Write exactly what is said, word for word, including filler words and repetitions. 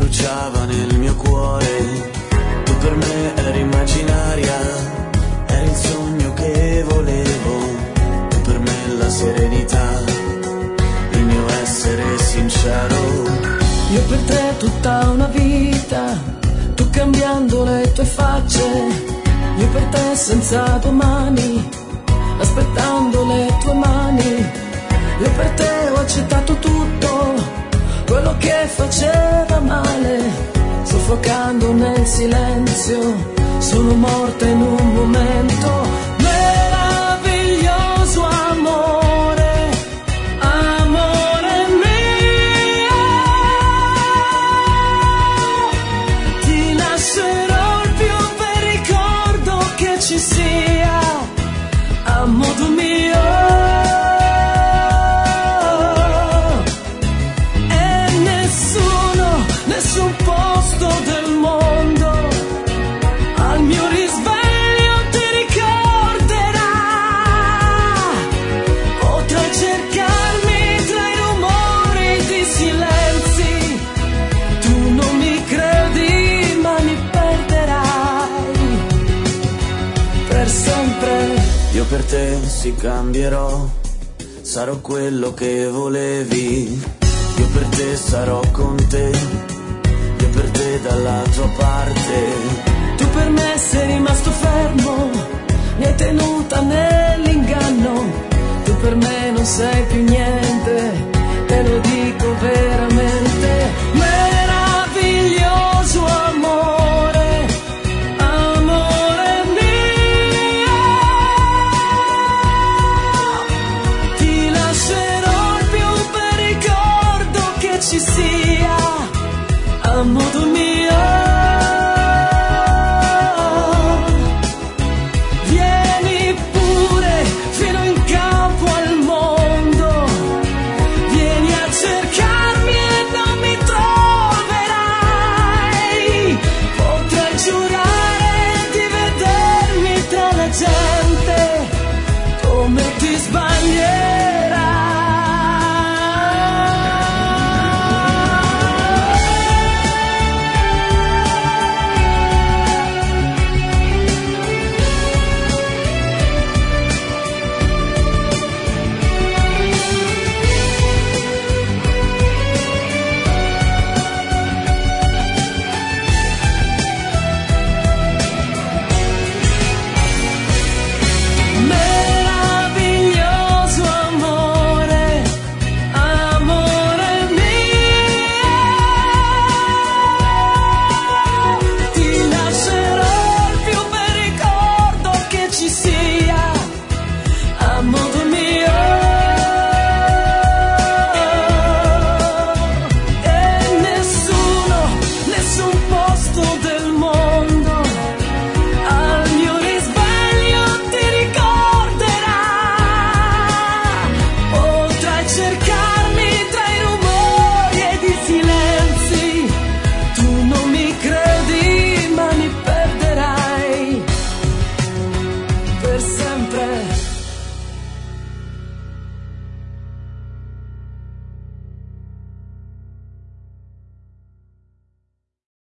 bruciava nel mio cuore. Tu per me eri immaginaria, eri il sogno che volevo. Tu per me la serenità, il mio essere sincero. Io per te tutta una vita, tu cambiando le tue facce. Io per te senza domani, aspettando le tue mani. Io per te ho accettato tutto, quello che faceva male, soffocando nel silenzio, sono morta in un momento. Meraviglioso amore, amore mio, ti lascerò il più bel ricordo che ci sia, a modo mio. Nessun posto del mondo al mio risveglio ti ricorderà. Potrai cercarmi tra i rumori di silenzi, tu non mi credi ma mi perderai per sempre. Io per te sì cambierò, sarò quello che volevi. Io per te sarò con te, io per te dalla tua parte. Tu per me sei rimasto fermo, mi hai tenuta nell'inganno. Tu per me non sei più niente, te lo dico veramente. Meraviglioso amore, amore mio, ti lascerò il più bel ricordo che ci sia, a modo mio.